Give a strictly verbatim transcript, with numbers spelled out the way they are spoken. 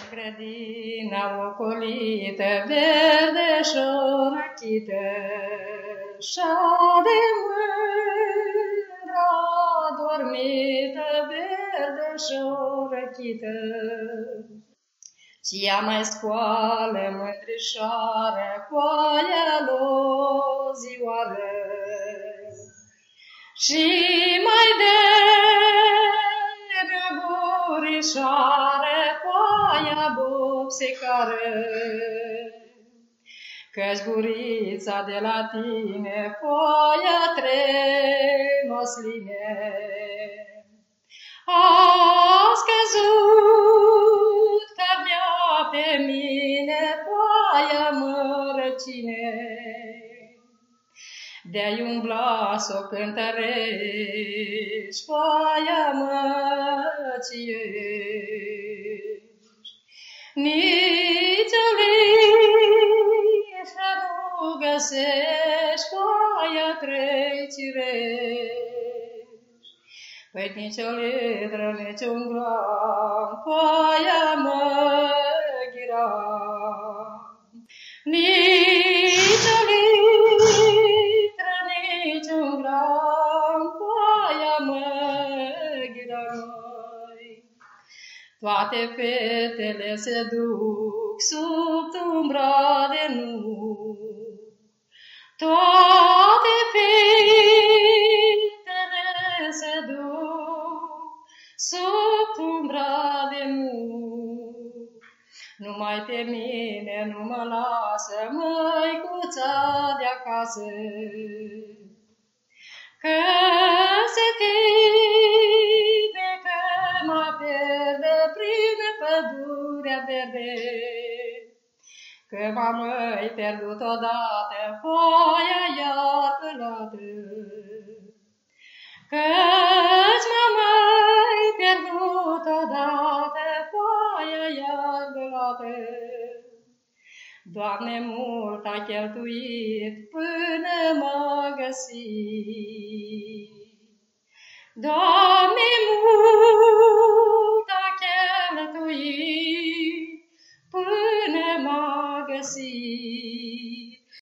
Grădina ocolită, verde șorăchită, și-a de mândra dormită, verde șorăchită. Ți-a mai scoală mândrișoară, coaia lui zioară, și mai de burișoară, coaia bopsicară. Că-și gurița de la tine, coaia trenosline, a scăzut că vrea pe mine, coaia mărăcine. De-ai umbla s-o cântărești, coaia măciești. Nici o lișă nu găsești, coaia trei cirești. Păi nici o litră, nici un gram, coaia măghiram. Nici o litră, nici un gram, coaia măghiram. Toate fetele se duc sub umbra de nuc, toate fetele se duc sub umbra de nuc. Numai pe mine nu mă lasă măicuța de-acasă, că se tine că mă pierde prin pădurea verde, că m-am mai pierdut odată foaia iar călată, că-ți m-am mai pierdut odată foaia iar călată. Doamne, mult a cheltuit până m-a găsit, Doamne,